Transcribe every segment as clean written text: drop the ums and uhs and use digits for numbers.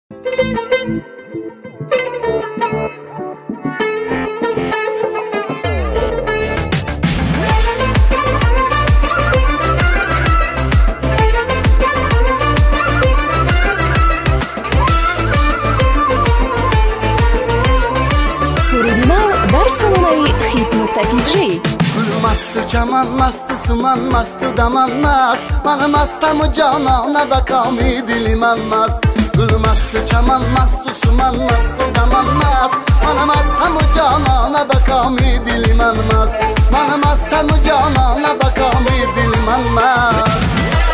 مست چمن مست سمن مست دمن مست من مستم و جانانه به کامی دلی من مست گل مست چمن مست سمن مست دمن مست من مستم و جانانه به کامی دلی من مست من مستم و جانانه به کامی دلی من مست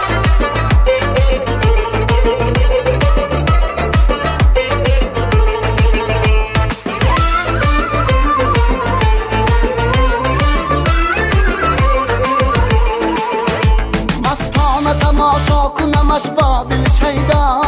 تماشا کنمش با دل شیدا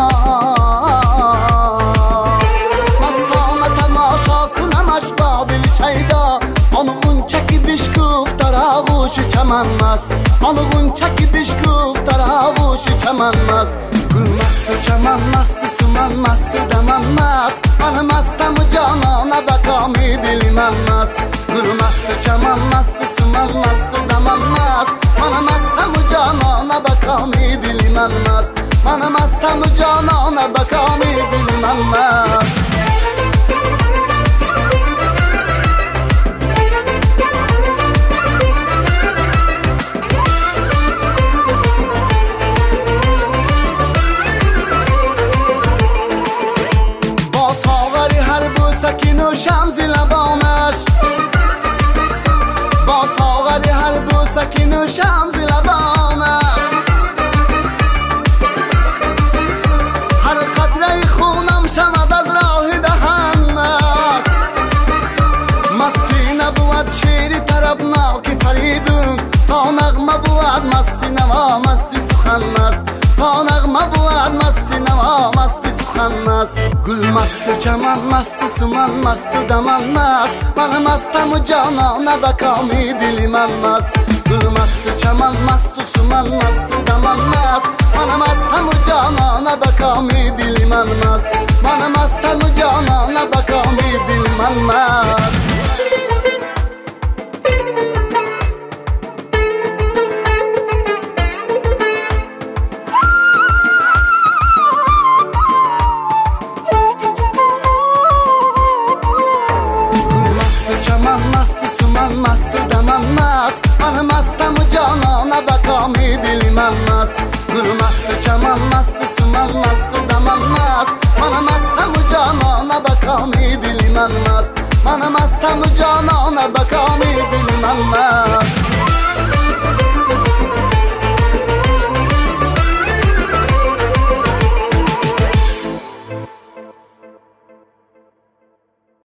مستانه تماشا کنمش با دل شیدا آن غنچه که بشکوف در آغوش چمن مست آن غنچه که بشکوف در آغوش چمن مست گل مست چمن مست سمن مست دمن مست من مستم و جانانه به کامی دل من مست گل مست چمن مست سمن مست دمن مست من مستم و جانانه به کامی دل من مست من مستم و جانانه به کامی دل من مست با ساغری هر بوسه که نوشم ز لبانش با ساغری هر بوسه که نوشم ز لبانش هر قطره خونم شود از راه دهن مست مستی نبود شعر طربناک فریدون تا نغمه بود مستی نوا مستی سخن مست تا نغمه بود مستی نوا مستی سخن مست گل مست چمن مست سمن مست دمن مست من مستم و جانانه به کامی دل من مست گل مست چمن مست سمن مست دمن مست من مستم و جانانه به کامی دل من مست من مستم و جانانه به کامی دل من مست مست سمن مست دمن مست من مستم و جانانه به کامی دل من مست گل مست چمن مست سمن مست دمن مست من مستم و جانانه به کامی دل من مست من مستم و جانانه به کامی دل من مست